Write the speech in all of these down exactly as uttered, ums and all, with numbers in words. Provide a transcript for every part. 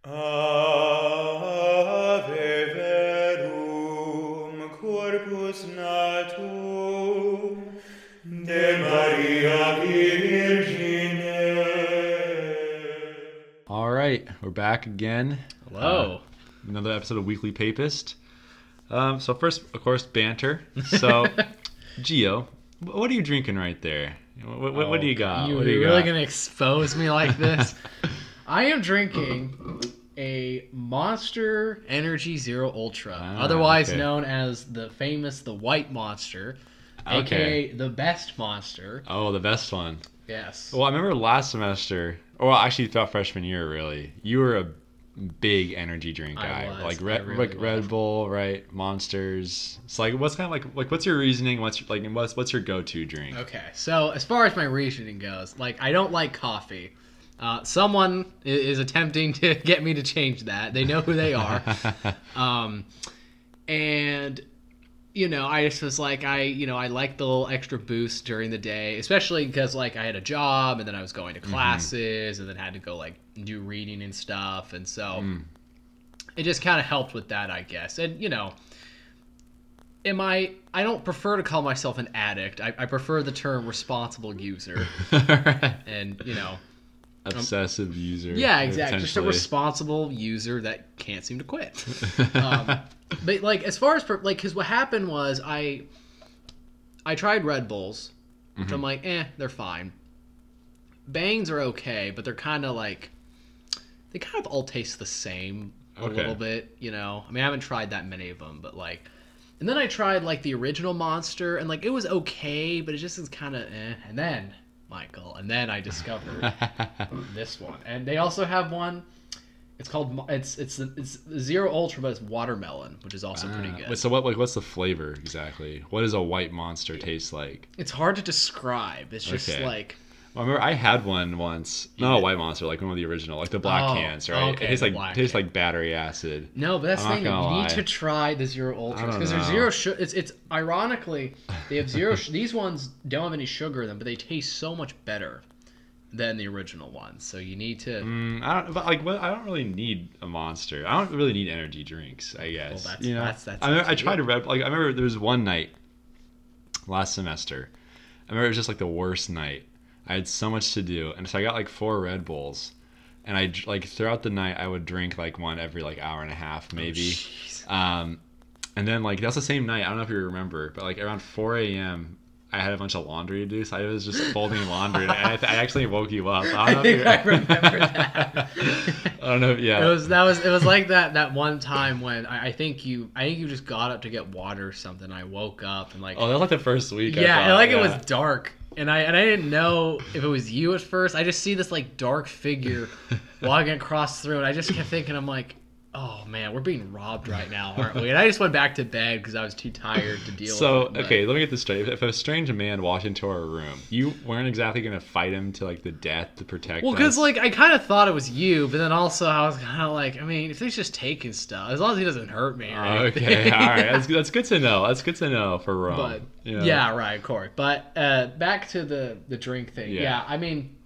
Ave verum corpus natum de Maria Virgine. All right, we're back again. Hello. Uh, another episode of Weekly Papist. Um, so first, of course, banter. So, Gio, what are you drinking right there? What, what, what do you got? You, what do you you're really got? going to expose me like this? I am drinking a Monster Energy Zero Ultra, Ah, otherwise okay. known as the famous The White Monster, Okay. aka the best monster. Oh, the best one. Yes. Well, I remember last semester, or well, actually throughout freshman year, really, you were a big energy drink I guy, was, like I Red, really like was. Red Bull, right? Monsters. It's like, what's kind of like, like, what's your reasoning? What's your, like, what's what's your go-to drink? Okay, so as far as my reasoning goes, like, I don't like coffee. Uh, someone i- is attempting to get me to change that. They know who they are. um, and you know, I just was like, I, you know, I like the little extra boost during the day, especially because like I had a job and then I was going to classes and then had to go like do reading and stuff, and so Mm. it just kind of helped with that, I guess. And you know, am I? I don't prefer to call myself an addict. I, I prefer the term responsible user, and you know. Obsessive user. Yeah, exactly. Just a potentially. responsible user that can't seem to quit. um, but like, as far as per- like, because what happened was I, I tried Red Bulls, which Mm-hmm. I'm like, eh, they're fine. Bangs are okay, but they're kind of like, they kind of all taste the same a Okay. little bit, you know. I mean, I haven't tried that many of them, but like, and then I tried like the original Monster, and like it was okay, but it just is kind of eh. And then Michael, and then I discovered this one, and they also have one. It's called it's it's it's Zero Ultra, but it's watermelon, which is also pretty Ah, good. wait, so what? Like, what's the flavor exactly? What does a white monster taste like? It's hard to describe. It's just Okay. like Well, I remember I had one once. Not a white monster, like one of the original, like the black Oh, cans, right? okay, it tastes the like black tastes can. like battery acid. no, but that's the I'm thing. not You gonna need lie. to try the Zero Ultras don't because they're know. zero. Su- it's it's ironically they have zero. sh- These ones don't have any sugar in them, but they taste so much better than the original ones. So you need to. Mm, I don't, but like, what, I don't really need a monster. I don't really need energy drinks. I guess. Well, that's- you know? that's- that's I, remember, up I to tried you. to red. Like, I remember there was one night last semester. I remember it was just like the worst night. I had so much to do, and so I got like four Red Bulls, and I like throughout the night I would drink like one every like hour and a half maybe. Jeez. Um, and then like that's the same night. I don't know if you remember, but like around four a.m. I had a bunch of laundry to do, so I was just folding laundry, and I, I actually woke you up. I, I don't know think if I you- remember that. I don't know. If, yeah. It was that was it was like that that one time when I, I think you I think you just got up to get water or something. I woke up and like Oh, that was like the first week. I yeah, thought, and like yeah. it was dark, and I and I didn't know if it was you at first. I just see this like dark figure walking across through, and I just kept thinking, I'm like, oh man, we're being robbed right now, aren't we? And I just went back to bed because I was too tired to deal So with it. but- okay, let me get this straight. If a strange man walked into our room, you weren't exactly gonna fight him to like the death to protect. Well, because us. like I kind of thought it was you, but then also I was kind of like, I mean, if he's just taking stuff, as long as he doesn't hurt me. Or Okay, anything. all right, that's that's good to know. That's good to know for Rome. But you know? yeah, right, of course. But uh, back to the the drink thing. Yeah. Yeah. I mean,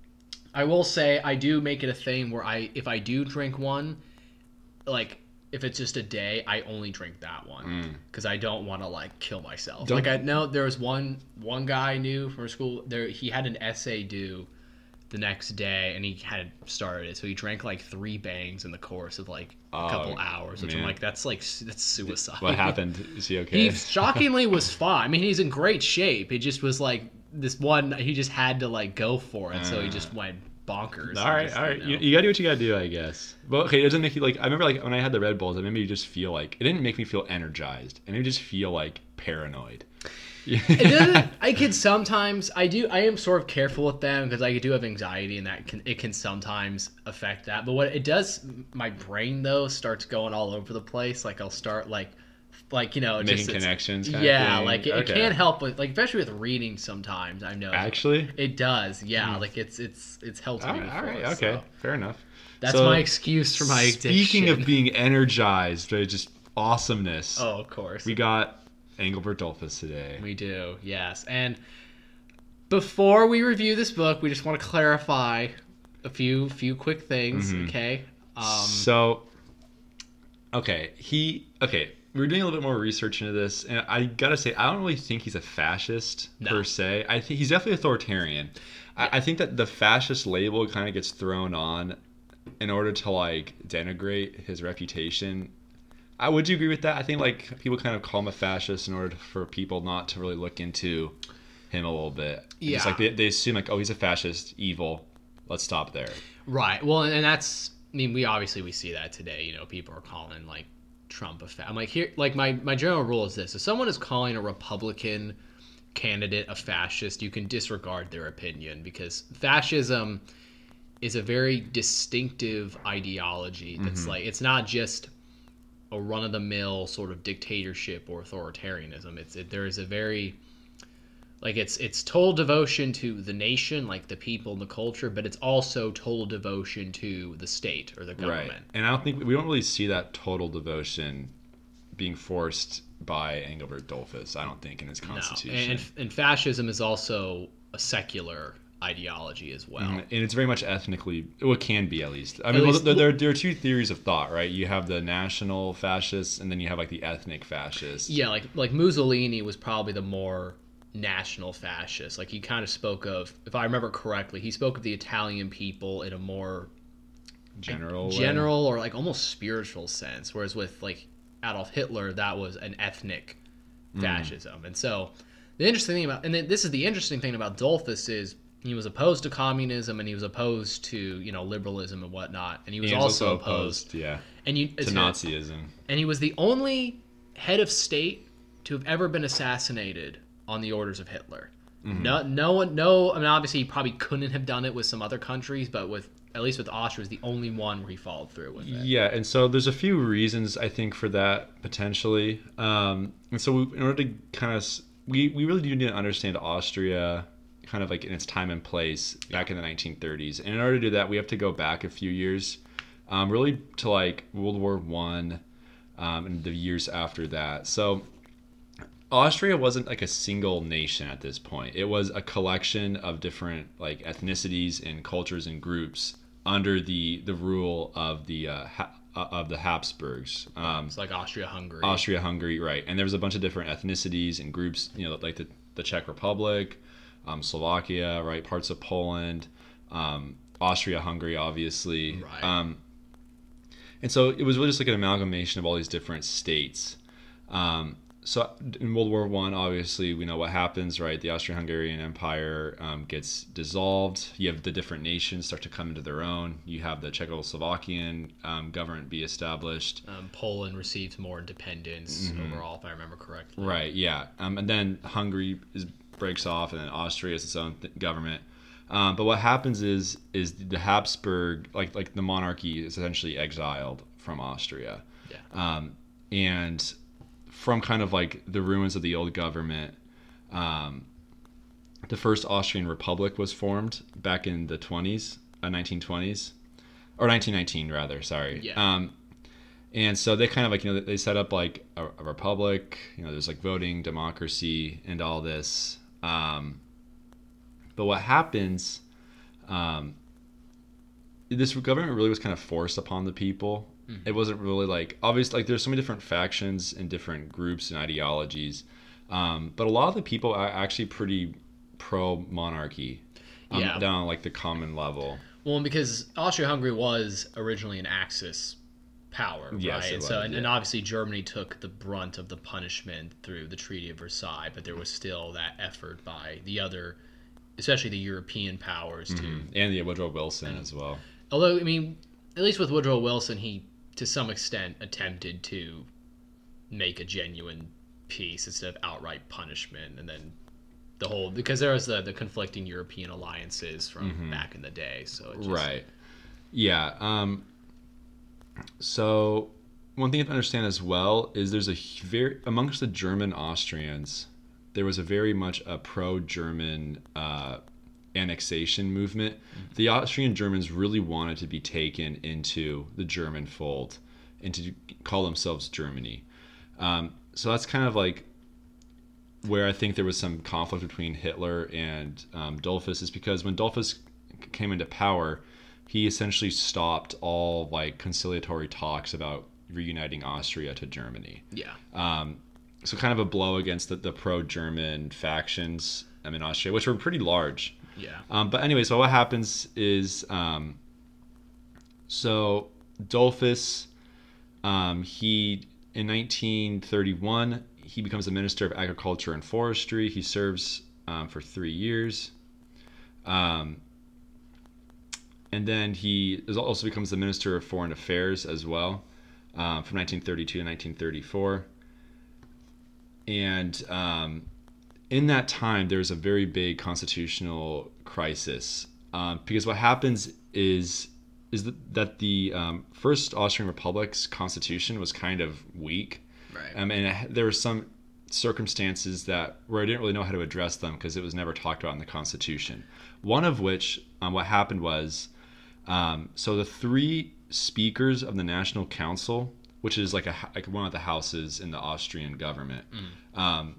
I will say I do make it a thing where I if I do drink one, like if it's just a day, I only drink that one Mm. because I don't want to like kill myself. Don't- Like I know there was one one guy I knew from school. There he had an essay due the next day and he had started it, so he drank like three bangs in the course of like a Oh, couple hours, which I'm man. like, that's like s- that's suicide. What happened? Is he okay? He shockingly was fine. I mean, he's in great shape. It just was like this one. He just had to like go for it, so he just went bonkers. all and right, just, all right. you You, know. you gotta do what you gotta do, I guess. But okay, it doesn't make you like. I remember like when I had the Red Bulls, it made me just feel like it didn't make me feel energized, and it just feel like paranoid. It doesn't. I can sometimes. I do. I am sort of careful with them because I do have anxiety, and that can it can sometimes affect that. But what it does, my brain though starts going all over the place. Like I'll start like, like you know, Making just, it's- connections. Kind Yeah, of thing. like it, it Okay. can't help with like especially with reading. Sometimes I know Actually. it does. Yeah, like it's it's it's helped All me right, before. all right, so. okay, fair enough. That's So, my excuse for my addiction. Speaking of being energized, right, just awesomeness. oh, of course, We got Engelbert Dolphus today. we do. Yes, and before we review this book, we just want to clarify a few few quick things. Mhm. Okay, Um, so, okay, he okay. We were doing a little bit more research into this, and I gotta say, I don't really think he's a fascist No. per se. I think he's definitely authoritarian. Yeah. I, I think that the fascist label kind of gets thrown on in order to like denigrate his reputation. I would you agree with that? I think like people kind of call him a fascist in order to, for people not to really look into him a little bit. Yeah. It's like they, they assume like, oh, he's a fascist, evil. Let's stop there. Right. Well, and that's, I mean, we obviously we see that today. You know, people are calling like Trump a fa- I'm like here, like my my general rule is this: if someone is calling a Republican candidate a fascist, you can disregard their opinion, because fascism is a very distinctive ideology. That's Mm-hmm. like, it's not just a run of the mill sort of dictatorship or authoritarianism. It's it, there is a very like it's it's total devotion to the nation, like the people and the culture, but it's also total devotion to the state or the government. Right. And I don't think we don't really see that total devotion being forced by Engelbert Dollfuss, I don't think, in his No. constitution. And, and fascism is also a secular ideology as well. Mhm. And it's very much ethnically, well, it can be at least. I mean, At well, least- there, there, there are two theories of thought, right? You have the national fascists, and then you have like the ethnic fascists. Yeah, like like Mussolini was probably the more national fascist. Like he kind of spoke of, if I remember correctly, he spoke of the Italian people in a more General. way. general or like almost spiritual sense, whereas with like Adolf Hitler, that was an ethnic fascism. And so the interesting thing about, and then this is the interesting thing about Dollfuss, is he was opposed to communism and he was opposed to, you know, liberalism and whatnot, and he was He was also, opposed, yeah, and you to Nazism. and he was the only head of state to have ever been assassinated on the orders of Hitler. Mm-hmm. No, no one, no. I mean, obviously, he probably couldn't have done it with some other countries, but with at least with Austria, was the only one where he followed through with it. Yeah, and so there's a few reasons I think for that potentially. Um, and so we, in order to kind of, we, we really do need to understand Austria kind of like in its time and place back in the nineteen thirties. And in order to do that, we have to go back a few years, um, really to like World War One, um, and the years after that. So Austria wasn't like a single nation at this point. It was a collection of different like ethnicities and cultures and groups under the the rule of the uh, ha- uh, of the Habsburgs. Um, It's like Austria-Hungary. Austria-Hungary, right? And there was a bunch of different ethnicities and groups. You know, like the, the Czech Republic, um, Slovakia, right? Parts of Poland, um, Austria-Hungary, obviously. Right. Um, and so it was really just like an amalgamation of all these different states. Um, so in World War One, obviously, we know what happens, right? The Austro-Hungarian Empire um, gets dissolved. You have the different nations start to come into their own. You have the Czechoslovakian um, government be established. Um, Poland received more independence overall, if I remember correctly. Right, yeah. Um, and then Hungary is, breaks off, and then Austria is its own th- government. Um, but what happens is is the Habsburg, like like the monarchy, is essentially exiled from Austria. Yeah. Um, and from kind of like the ruins of the old government, um, the first Austrian Republic was formed back in the twenties, uh, nineteen twenties, or nineteen nineteen rather. Sorry. Yeah. Um, and so they kind of like, you know, they set up like a, a republic. You know, there's like voting, democracy, and all this. Um, but what happens? Um, this government really was kind of forced upon the people. It wasn't really like, obviously, like there's so many different factions and different groups and ideologies, um, but a lot of the people are actually pretty pro monarchy, um, Yeah. down on like the common level. Well, and because Austria-Hungary was originally an Axis power, Yes, right? it And so, was, and, yeah. and obviously Germany took the brunt of the punishment through the Treaty of Versailles, but there was still that effort by the other, especially the European powers, to. And the Woodrow Wilson as well. Although, I mean, at least with Woodrow Wilson, he to some extent attempted to make a genuine peace instead of outright punishment, and then the whole, because there was the, the conflicting European alliances from back in the day, so it just, Right. Yeah. Um, so one thing to understand as well is there's a hu- very amongst the German Austrians, there was a very much a pro-German uh, annexation movement. The Austrian Germans really wanted to be taken into the German fold and to call themselves Germany. Um, so that's kind of like where I think there was some conflict between Hitler and um, Dollfuss, is because when Dollfuss came into power, he essentially stopped all like conciliatory talks about reuniting Austria to Germany. Yeah. Um, so kind of a blow against the, the pro-German factions um, in Austria, which were pretty large. Yeah. Um, but anyway, so what happens is, um, so Dollfuss, um, he in nineteen thirty-one he becomes the Minister of Agriculture and Forestry. He serves um, for three years. Um, and then he also becomes the Minister of Foreign Affairs as well, um, from nineteen thirty-two to nineteen thirty-four. And um, in that time, there's a very big constitutional crisis, um, because what happens is is that, that the um, first Austrian Republic's constitution was kind of weak. Right. Um, and it, there were some circumstances that where I didn't really know how to address them because it was never talked about in the Constitution. One of which, um, what happened was, um, so the three speakers of the National Council, which is like a like one of the houses in the Austrian government, mm. um,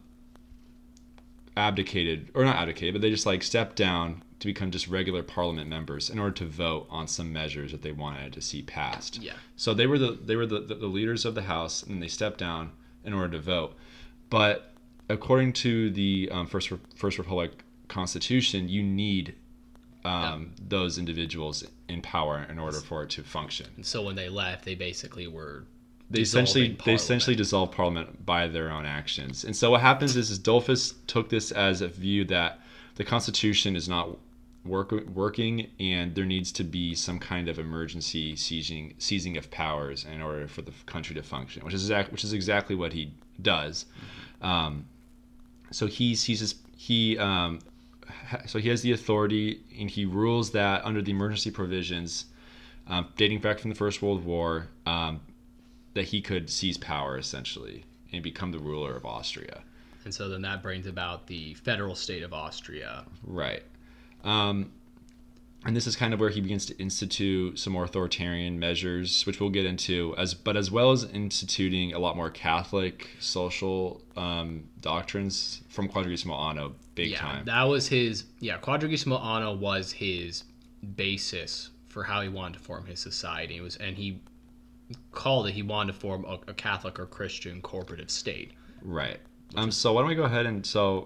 abdicated, or not abdicated, but they just like stepped down to become just regular parliament members in order to vote on some measures that they wanted to see passed. Yeah. So they were the they were the, the, the leaders of the House, and they stepped down in order to vote. But according to the um, First First Republic Constitution, you need um, yeah. those individuals in power in order for it to function. And so when they left, they basically were they essentially they essentially dissolved Parliament by their own actions. And so what happens is, is Dollfuss took this as a view that the Constitution is not work, working, and there needs to be some kind of emergency seizing seizing of powers in order for the country to function, which is exact, which is exactly what he does. Mm-hmm. Um, so he seizes he um, ha, so he has the authority, and he rules that under the emergency provisions, um, dating back from the First World War, um, that he could seize power essentially and become the ruler of Austria. And so then that brings about the federal state of Austria. Right. Um, and this is kind of where he begins to institute some more authoritarian measures, which we'll get into, as but as well as instituting a lot more Catholic social um, doctrines from Quadragesimo Anno, big yeah, time. That was his, yeah, Quadragesimo Anno was his basis for how he wanted to form his society. It was, and he called it, he wanted to form a, a Catholic or Christian corporative state. Right. Um. So why don't we go ahead and, so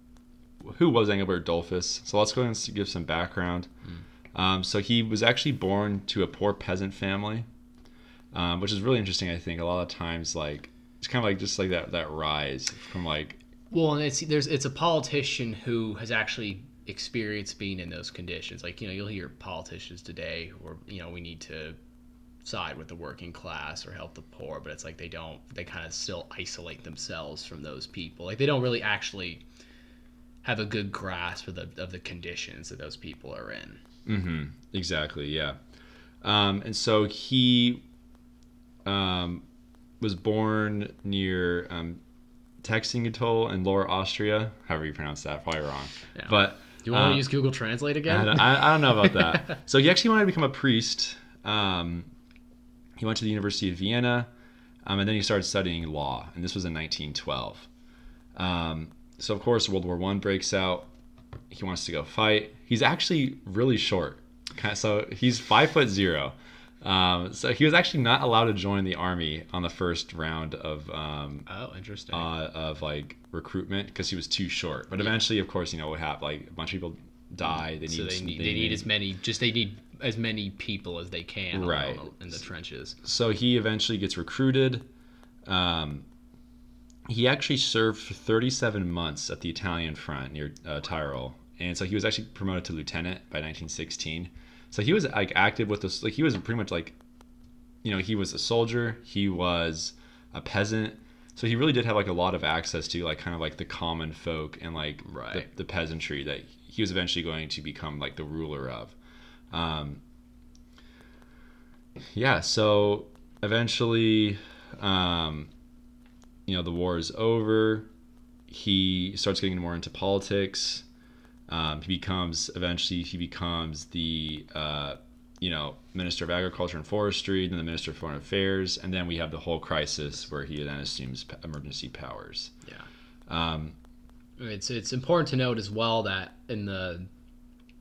who was Engelbert Dollfuss? So let's go and give some background. Mm. Um, so he was actually born to a poor peasant family, um, which is really interesting. I think a lot of times, like, it's kind of like just like that that rise from like. Well, and it's there's it's a politician who has actually experienced being in those conditions. Like, you know, you'll hear politicians today, or you know, we need to side with the working class or help the poor, but it's like they don't. They kind of still isolate themselves from those people. Like they don't really actually have a good grasp of the of the conditions that those people are in. Mm-hmm. Exactly. Yeah. Um, and so he um, was born near um, Texingetol in Lower Austria, however you pronounce that. Probably wrong. Yeah. But do you want um, to use Google Translate again? I, I, I don't know about that. So he actually wanted to become a priest. Um, he went to the University of Vienna, um, and then he started studying law, and this was in nineteen twelve. Um, So, of course, World War One breaks out. He wants to go fight. He's actually really short. So he's five foot zero. Um, so he was actually not allowed to join the army on the first round of um, oh, interesting. Uh, of like recruitment because he was too short. But eventually, of course, you know what happened. Like a bunch of people die. They need. So they need. They, they need as many. Just they need as many people as they can. Right. In the, in the trenches. So he eventually gets recruited. Um, He actually served for thirty-seven months at the Italian front near uh, Tyrol, and so he was actually promoted to lieutenant by nineteen sixteen. So he was like active with this, like he was pretty much like, you know, he was a soldier, he was a peasant, so he really did have like a lot of access to like kind of like the common folk and like right. the, the peasantry that he was eventually going to become like the ruler of. Um, yeah, so eventually. Um, You know, the war is over. He starts getting more into politics. Um, he becomes, eventually, he becomes the, uh, you know, Minister of Agriculture and Forestry, then the Minister of Foreign Affairs, and then we have the whole crisis where he then assumes emergency powers. Yeah. Um, it's it's important to note as well that in the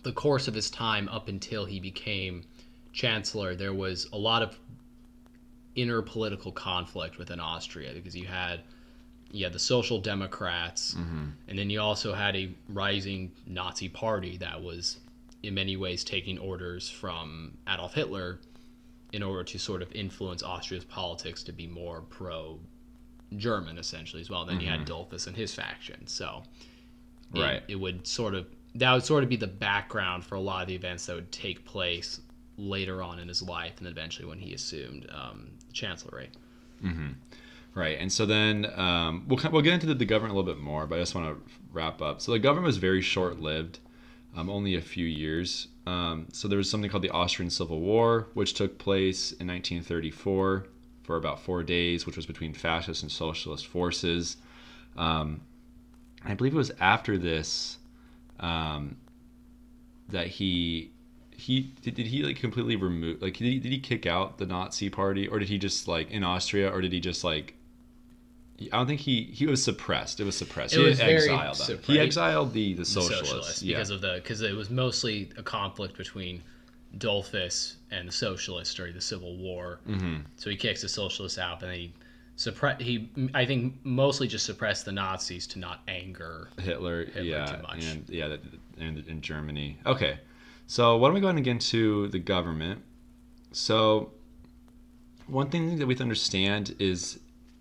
the course of his time up until he became chancellor, there was a lot of inner political conflict within Austria, because you had you had the Social Democrats, Mm-hmm. and then you also had a rising Nazi party that was in many ways taking orders from Adolf Hitler in order to sort of influence Austria's politics to be more pro-German, essentially, as well. Then you had Dollfuss and his faction. So it, Right. it would sort of, that would sort of be the background for a lot of the events that would take place later on in his life, and eventually when he assumed um, chancellery. Right, and so then um, we'll we'll get into the, the government a little bit more, but I just want to wrap up. So the government was very short-lived, um, only a few years. Um, so there was something called the Austrian Civil War, which took place in nineteen thirty-four for about four days, which was between fascist and socialist forces. Um, I believe it was after this um, that he he did, did he like completely remove like did he, did he kick out the Nazi party, or did he just like in Austria, or did he just like I don't think he he was suppressed. It was suppressed. It he was very exiled them. suppressed. He exiled the the The socialists, socialists, yeah. because of the because it was mostly a conflict between Dollfuss and the socialists during the Civil War. Mm-hmm. So he kicks the socialists out, and then he suppress he I think mostly just suppressed the Nazis to not anger Hitler, Hitler yeah, too much. and yeah, that, and in Germany. Okay, so why don't we go ahead and get into the government? So one thing that we have to understand is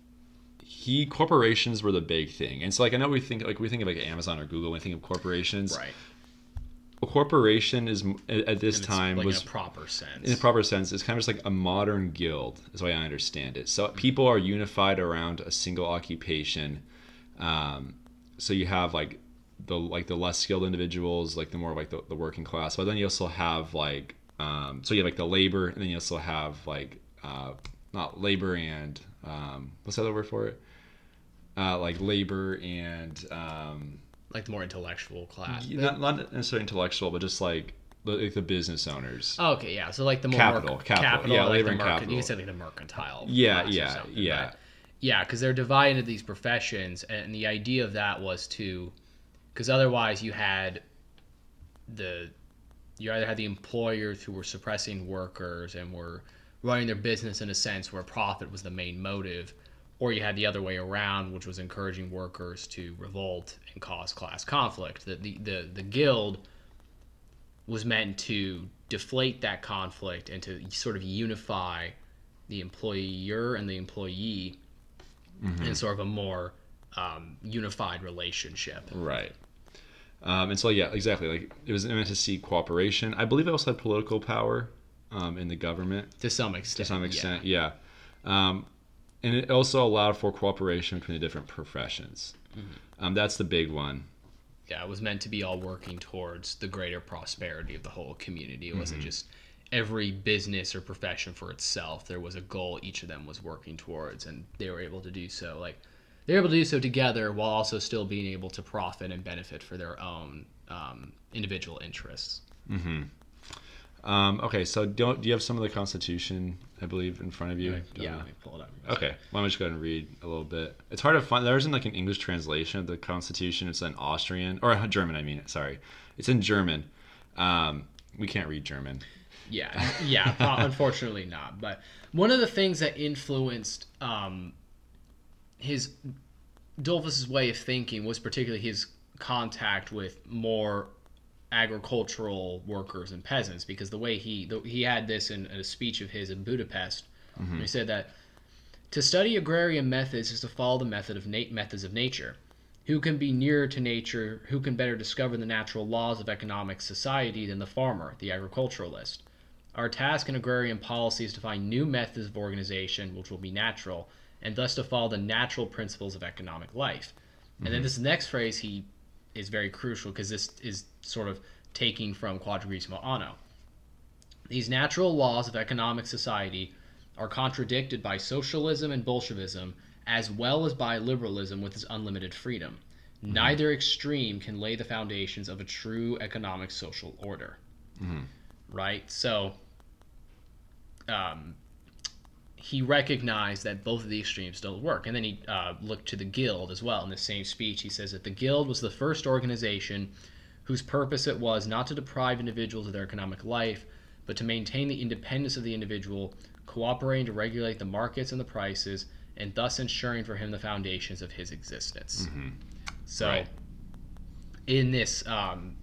he corporations were the big thing, and so like I know we think like we think of like Amazon or Google when we think of corporations. right A corporation is at this And it's, time like, was in a proper sense. in a proper sense, it's kind of just like a modern guild, is the way I understand it. So people are unified around a single occupation. Um, so you have like the like the less skilled individuals, like the more like the, the working class. But then you also have like um, so you have like the labor, and then you also have like uh, not labor and um, what's the other word for it? Uh, like labor and um, like the more intellectual class. not not necessarily intellectual, but just like the, like the business owners. Oh, okay, yeah. So like the more Capital, merc- capital. Yeah, like labor the and merc- capital. You can say like the mercantile. Yeah, class or yeah, something, yeah. but- yeah, because they're divided into these professions, and the idea of that was to, because otherwise you had the, you either had the employers who were suppressing workers and were running their business in a sense where profit was the main motive, or you had the other way around, which was encouraging workers to revolt and cause class conflict. The, the, the, the guild was meant to deflate that conflict and to sort of unify the employer and the employee Mm-hmm. in sort of a more um, unified relationship. Right. Um, and so, yeah, exactly. Like it was meant to see cooperation. I believe it also had political power um, in the government To some extent. to some yeah. extent. Yeah. Um, and it also allowed for cooperation between the different professions. Mm-hmm. Um, that's the big one. Yeah, it was meant to be all working towards the greater prosperity of the whole community. It wasn't Mm-hmm. just every business or profession for itself. There was a goal each of them was working towards, and they were able to do so. Like they were able to do so together while also still being able to profit and benefit for their own um, individual interests. Um, okay, so don't, do you have some of the Constitution, I believe, in front of you? Yeah, Don't- let me pull it up. Okay, why don't we just go ahead and read a little bit. It's hard to find. There isn't like an English translation of the Constitution. It's in Austrian or German. I mean, sorry, it's in German. Um, we can't read German. Yeah, yeah, pro- unfortunately not. But one of the things that influenced um, his Dollfuss's way of thinking was particularly his contact with more agricultural workers and peasants, because the way he the, he had this in, in a speech of his in Budapest. Mm-hmm. He said that to study agrarian methods is to follow the method of nat- methods of nature. Who can be nearer to nature? Who can better discover the natural laws of economic society than the farmer, the agriculturalist? Our task in agrarian policy is to find new methods of organization which will be natural, and thus to follow the natural principles of economic life. Mm-hmm. And then this next phrase he is very crucial, because this is sort of taking from Quadragesimo Anno. These natural laws of economic society are contradicted by socialism and Bolshevism, as well as by liberalism with its unlimited freedom. Mm-hmm. Neither extreme can lay the foundations of a true economic social order. Mm-hmm. Right? So um, he recognized that both of the extremes don't work. And then he uh, looked to the Guild as well. In the same speech, he says that the Guild was the first organization whose purpose it was not to deprive individuals of their economic life, but to maintain the independence of the individual, cooperating to regulate the markets and the prices, and thus ensuring for him the foundations of his existence. Mm-hmm. So, Right. in this um,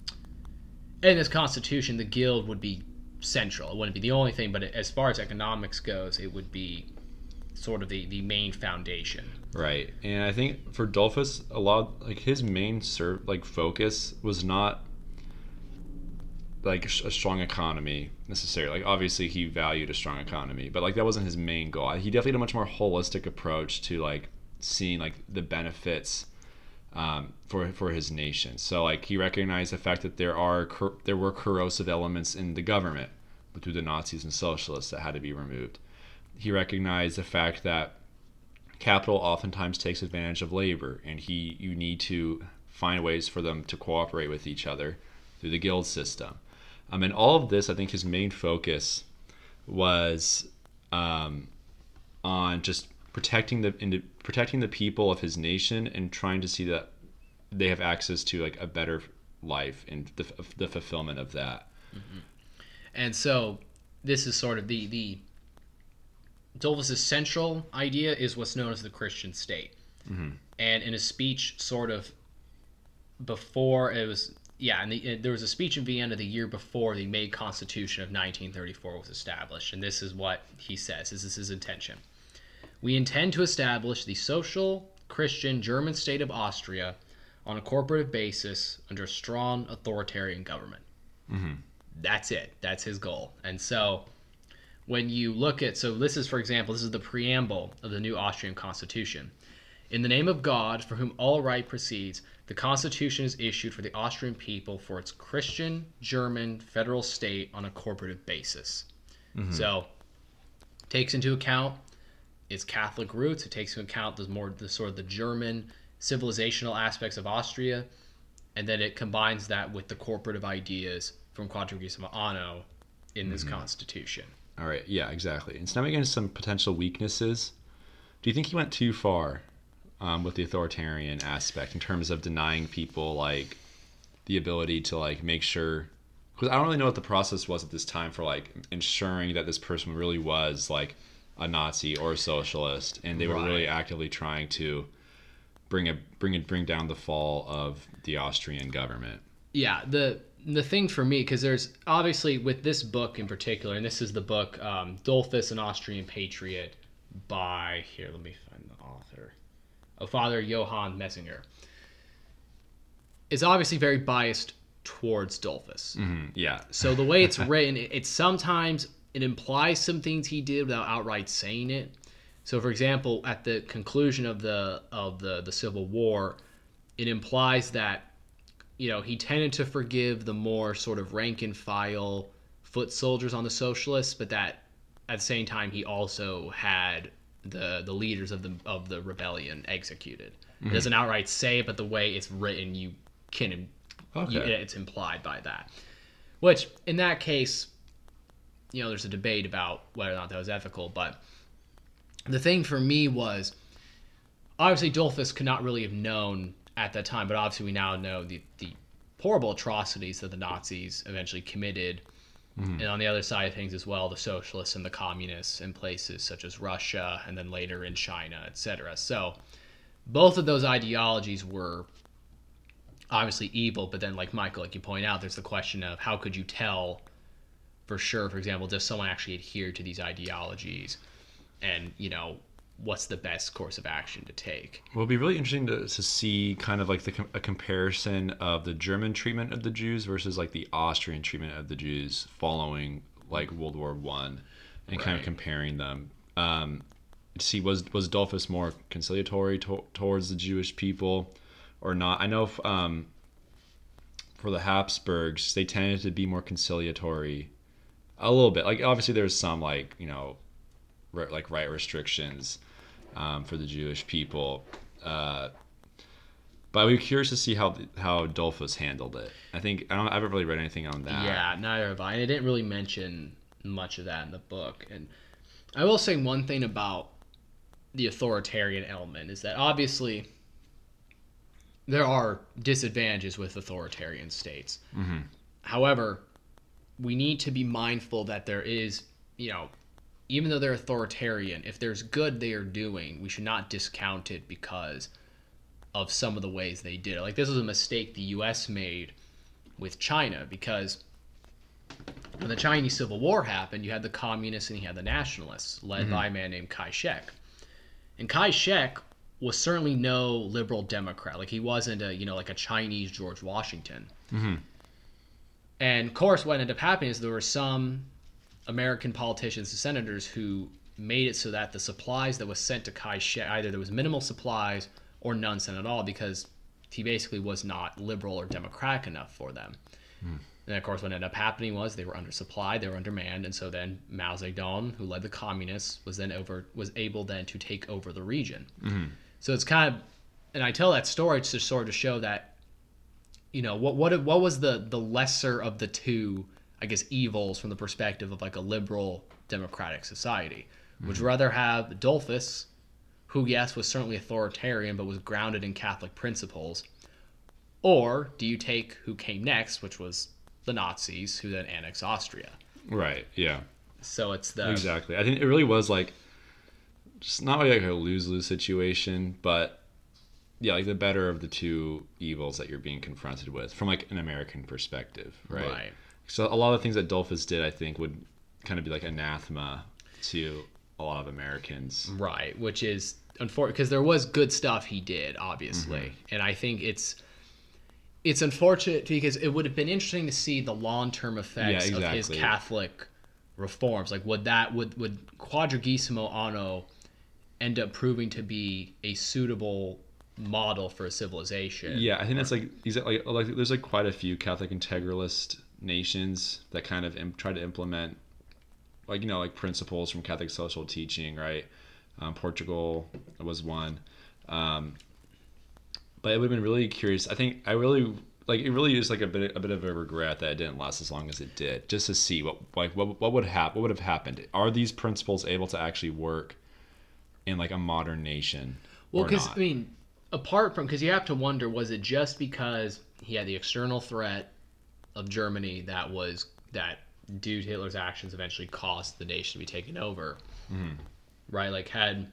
in this constitution, the guild would be central. It wouldn't be the only thing, but as far as economics goes, it would be sort of the, the main foundation. Right. And I think for Dolphus, a lot like his main serve like focus was not like a strong economy necessarily. Like obviously he valued a strong economy, but like that wasn't his main goal. He definitely had a much more holistic approach to like seeing like the benefits um, for for his nation. So like he recognized the fact that there are cor- there were corrosive elements in the government through the Nazis and socialists that had to be removed. He recognized the fact that capital oftentimes takes advantage of labor, and he you need to find ways for them to cooperate with each other through the guild system. Um, and all of this, I think his main focus was um, on just protecting the in, protecting the people of his nation and trying to see that they have access to like a better life and the, the fulfillment of that. Mm-hmm. And so this is sort of the the Dolphus's central idea is what's known as the Christian state. Mm-hmm. And in a speech sort of before it was yeah, and the, there was a speech in Vienna the year before the May Constitution of nineteen thirty-four was established, and this is what he says. This is his intention. We intend to establish the social, Christian, German state of Austria on a corporative basis under a strong authoritarian government. Mm-hmm. That's it. That's his goal. And so when you look at, so this is, for example, this is the preamble of the new Austrian Constitution. In the name of God, for whom all right proceeds, the Constitution is issued for the Austrian people for its Christian, German, federal state on a corporative basis. Mm-hmm. So, takes into account its Catholic roots. It takes into account the more the sort of the German civilizational aspects of Austria, and then it combines that with the corporative ideas from Quadrigesimo Anno in this mm-hmm. Constitution. All right. Yeah, exactly. And so now we get into some potential weaknesses. Do you think he went too far um, with the authoritarian aspect in terms of denying people like the ability to like make sure? Because I don't really know what the process was at this time for like ensuring that this person really was like a Nazi or a socialist, and they were right. really actively trying to bring a bring it bring down the fall of the Austrian government. Yeah, the the thing for me, because there's obviously with this book in particular, and this is the book um, Dolphus, an Austrian Patriot, by here. Let me find the author. Oh, Father Johann Messinger. It's obviously very biased towards Dolphus. Mm-hmm, yeah. So the way it's written, it, it's sometimes it implies some things he did without outright saying it. So, for example, at the conclusion of the of the, the Civil War, it implies that, you know, he tended to forgive the more sort of rank and file foot soldiers on the socialists, but that at the same time he also had the the leaders of the of the rebellion executed. Mm-hmm. It doesn't outright say it, but the way it's written, you can okay. you, it's implied by that. Which in that case, you know, there's a debate about whether or not that was ethical, but the thing for me was, obviously Dolphus could not really have known at that time, but obviously we now know the, the horrible atrocities that the Nazis eventually committed. Mm-hmm. And on the other side of things as well, the socialists and the communists in places such as Russia and then later in China, et cetera. So both of those ideologies were obviously evil, but then like Michael, like you point out, there's the question of how could you tell for sure, for example, does someone actually adhere to these ideologies? And, you know, what's the best course of action to take? Well, it'd be really interesting to, to see kind of like the, a comparison of the German treatment of the Jews versus like the Austrian treatment of the Jews following like World War One, and right. kind of comparing them. Um, to see was was Dolphus more conciliatory to, towards the Jewish people or not? I know if, um, for the Habsburgs, they tended to be more conciliatory a little bit. Like obviously there's some like, you know, like right restrictions um, for the Jewish people, uh, but we're curious to see how how Dolphus handled it. I think I don't I haven't really read anything on that. Yeah, neither have I. And it didn't really mention much of that in the book. And I will say one thing about the authoritarian element is that obviously there are disadvantages with authoritarian states. Mm-hmm. However, we need to be mindful that there is, you know, even though they're authoritarian, if there's good they are doing, we should not discount it because of some of the ways they did it. Like, this was a mistake the U S made with China, because when the Chinese Civil War happened, you had the communists and you had the nationalists, led mm-hmm. by a man named Kai-shek. And Kai-shek was certainly no liberal Democrat. Like, he wasn't a, you know, like a Chinese George Washington. Mm-hmm. And of course, what ended up happening is there were some American politicians and senators who made it so that the supplies that was sent to Kai-shek, either there was minimal supplies or none sent at all, because he basically was not liberal or democratic enough for them. Mm. And of course, what ended up happening was they were undersupplied, they were undermanned, and so then Mao Zedong, who led the communists, was then over was able then to take over the region. Mm-hmm. So it's kind of, and I tell that story to sort of show that, you know, what what what was the the lesser of the two, I guess, evils from the perspective of like a liberal democratic society. Mm-hmm. Would you rather have Adolphus, who, yes, was certainly authoritarian, but was grounded in Catholic principles? Or do you take who came next, which was the Nazis, who then annexed Austria? Right, yeah. So it's the... Exactly. I think it really was like, just not really like a lose-lose situation, but yeah, like the better of the two evils that you're being confronted with from like an American perspective, right? Right. So a lot of things that Adolphus did, I think, would kind of be like anathema to a lot of Americans. Right, which is unfortunate, because there was good stuff he did, obviously. Mm-hmm. And I think it's it's unfortunate because it would have been interesting to see the long-term effects yeah, exactly. of his Catholic reforms. Like, would that would would Quadragesimo Anno end up proving to be a suitable model for a civilization? Yeah, I think that's like exactly like, like there's like quite a few Catholic integralist nations that kind of imp- try to implement, like, you know, like principles from Catholic social teaching, right? Um, Portugal was one. Um, but it would have been really curious. I think I really like it. Really is like a bit a bit of a regret that it didn't last as long as it did, just to see what like what what would happen. What would have happened? Are these principles able to actually work in like a modern nation? Well, because I mean, apart from because you have to wonder, was it just because he had the external threat of Germany that was that due to Hitler's actions eventually caused the nation to be taken over? Mm-hmm. Right, like had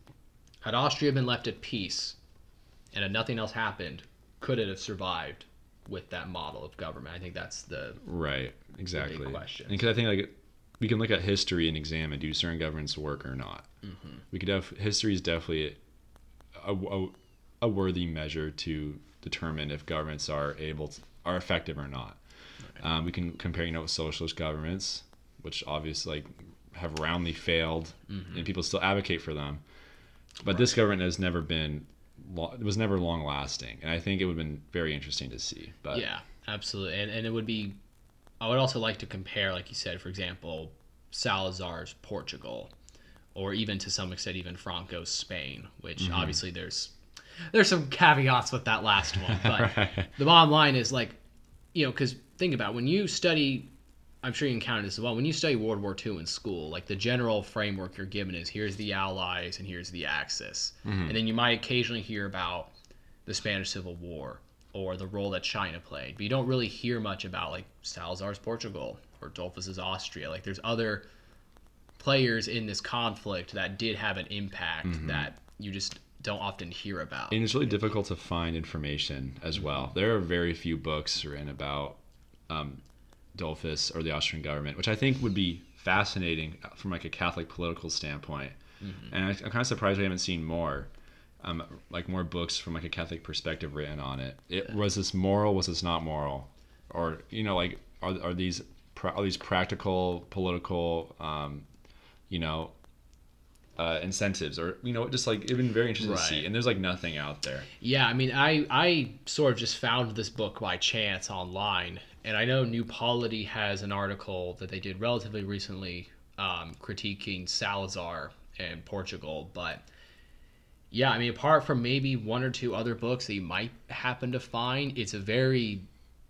had Austria been left at peace and had nothing else happened, could it have survived with that model of government? I think that's the right, exactly. the big question. Because I think like we can look at history and examine, do certain governments work or not? Mm-hmm. We could have history is definitely a, a, a worthy measure to determine if governments are able to, are effective or not. Right. Um, we can compare, you know, with socialist governments, which obviously like have roundly failed, mm-hmm. and people still advocate for them. But right. this government has never been, it was never long lasting, and I think it would have been very interesting to see. But yeah, absolutely, and and it would be. I would also like to compare, like you said, for example, Salazar's Portugal, or even to some extent even Franco's Spain, which mm-hmm. obviously there's there's some caveats with that last one, but right. the bottom line is like, you know, because think about it, when you study. I'm sure you encountered this as well. When you study World War Two in school, like the general framework you're given is here's the Allies and here's the Axis. Mm-hmm. And then you might occasionally hear about the Spanish Civil War or the role that China played. But you don't really hear much about like Salazar's Portugal or Adolphus's Austria. Like there's other players in this conflict that did have an impact mm-hmm. that you just don't often hear about. And it's really difficult to find information as well. There are very few books written about um, Adolphus or the Austrian government, which I think would be fascinating from like a Catholic political standpoint. Mm-hmm. And I, I'm kind of surprised we haven't seen more, um, like more books from like a Catholic perspective written on it. It yeah. was this moral? Was this not moral? Or you know, like are are these are these practical political, um, you know, uh, incentives, or you know, just like it'd been very interesting right. to see. And there's like nothing out there. Yeah, I mean, I I sort of just found this book by chance online. And I know New Polity has an article that they did relatively recently um, critiquing Salazar and Portugal. But yeah, I mean, apart from maybe one or two other books that you might happen to find, it's a very,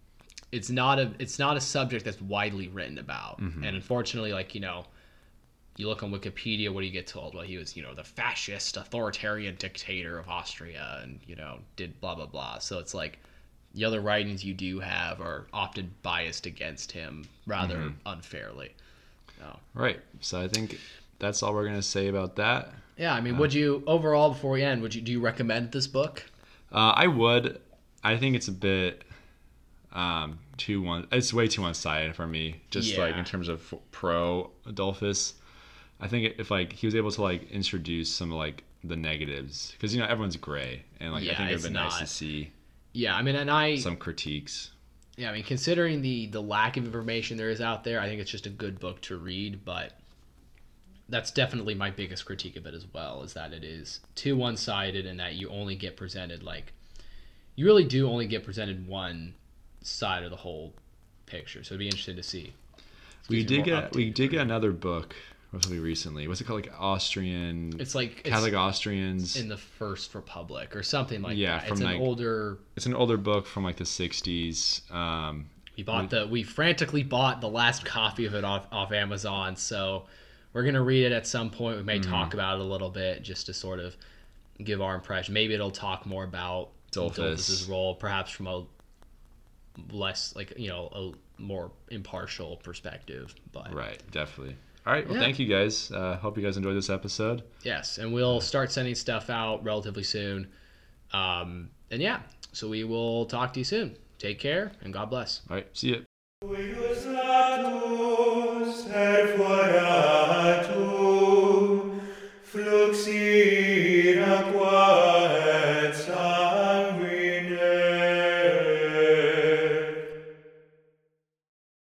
it's not a, it's not a subject that's widely written about. Mm-hmm. And unfortunately, like, you know, you look on Wikipedia, what do you get told? Well, he was, you know, the fascist, authoritarian dictator of Austria, and, you know, did blah, blah, blah. So it's like the other writings you do have are often biased against him rather mm-hmm. unfairly. No. Right. So I think that's all we're going to say about that. Yeah, I mean, uh, would you, overall, before we end, would you do you recommend this book? Uh, I would. I think it's a bit um, too one. It's way too one-sided for me, just yeah. like in terms of pro Adolphus. I think if like he was able to like introduce some like the negatives, because you know everyone's gray, and like yeah, I think it'd been not, nice to see. Yeah, I mean, and I some critiques. Yeah, I mean, considering the the lack of information there is out there, I think it's just a good book to read. But that's definitely my biggest critique of it as well, is that it is too one-sided, and that you only get presented like you really do only get presented one side of the whole picture. So it'd be interesting to see. We did get we did get another book relatively recently. What's it called? Like Austrian. It's like Catholic it's Austrians in the First Republic or something like yeah, that. From it's an like, older. It's an older book from like the sixties. Um, we bought we, the we frantically bought the last copy of it off off Amazon. So we're gonna read it at some point. We may mm-hmm. talk about it a little bit just to sort of give our impression. Maybe it'll talk more about Adolphus. Adolphus's role, perhaps from a less like you know a more impartial perspective. But right, definitely. All right. Well, yeah. thank you guys. Uh, hope you guys enjoyed this episode. Yes, and we'll start sending stuff out relatively soon. Um, and yeah, so we will talk to you soon. Take care, and God bless. All right. See you.